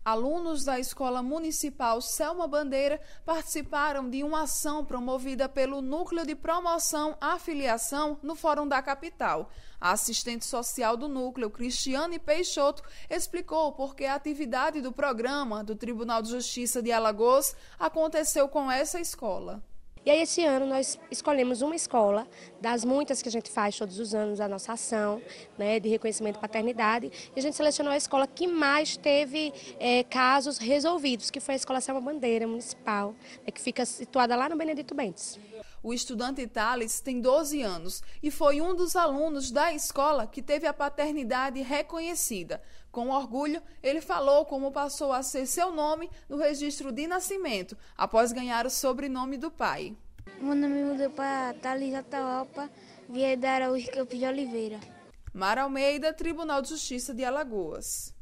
Alunos da Escola Municipal Selma Bandeira participaram de uma ação promovida pelo Núcleo de Promoção à Filiação no Fórum da Capital. A assistente social do núcleo, Cristiane Peixoto, explicou por que a atividade do programa do Tribunal de Justiça de Alagoas aconteceu com essa escola. E aí esse ano nós escolhemos uma escola, das muitas que a gente faz todos os anos, a nossa ação, né, de reconhecimento de paternidade, e a gente selecionou a escola que mais teve casos resolvidos, que foi a Escola Selma Bandeira Municipal, que fica situada lá no Benedito Bentes. O estudante Thales tem 12 anos e foi um dos alunos da escola que teve a paternidade reconhecida. Com orgulho, ele falou como passou a ser seu nome no registro de nascimento, após ganhar o sobrenome do pai. Meu nome mudou para Thales Ataopa Vieira de Araújo Campos de Oliveira. Mara Almeida, Tribunal de Justiça de Alagoas.